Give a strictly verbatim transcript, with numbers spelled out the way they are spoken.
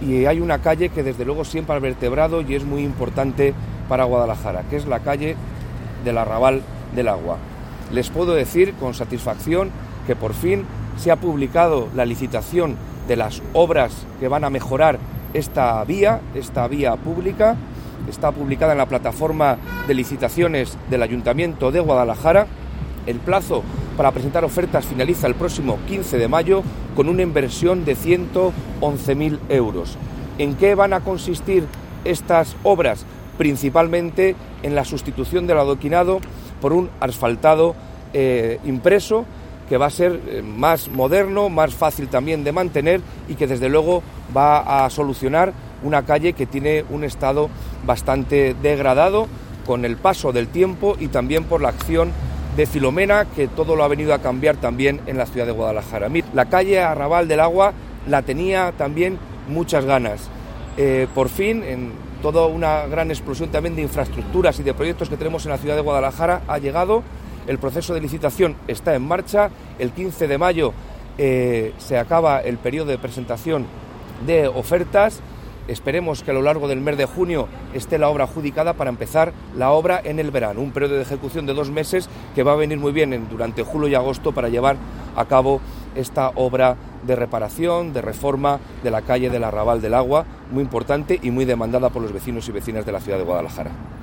y hay una calle que desde luego siempre ha vertebrado y es muy importante para Guadalajara, que es la calle del Arrabal del Agua. Les puedo decir con satisfacción que por fin se ha publicado la licitación de las obras que van a mejorar esta vía, esta vía pública. Está publicada en la plataforma de licitaciones del Ayuntamiento de Guadalajara. El plazo para presentar ofertas finaliza el próximo quince de mayo con una inversión de ciento once mil euros. ¿En qué van a consistir estas obras? Principalmente en la sustitución del adoquinado por un asfaltado eh, impreso, que va a ser eh, más moderno, más fácil también de mantener y que desde luego va a solucionar una calle que tiene un estado bastante degradado con el paso del tiempo y también por la acción de Filomena, que todo lo ha venido a cambiar también en la ciudad de Guadalajara. La calle Arrabal del Agua la tenía también muchas ganas. Eh, por fin, en toda una gran explosión también de infraestructuras y de proyectos que tenemos en la ciudad de Guadalajara, ha llegado. El proceso de licitación está en marcha. El quince de mayo eh, se acaba el periodo de presentación de ofertas. Esperemos que a lo largo del mes de junio esté la obra adjudicada para empezar la obra en el verano, un periodo de ejecución de dos meses que va a venir muy bien en, durante julio y agosto para llevar a cabo esta obra de reparación, de reforma de la calle del Arrabal del Agua, muy importante y muy demandada por los vecinos y vecinas de la ciudad de Guadalajara.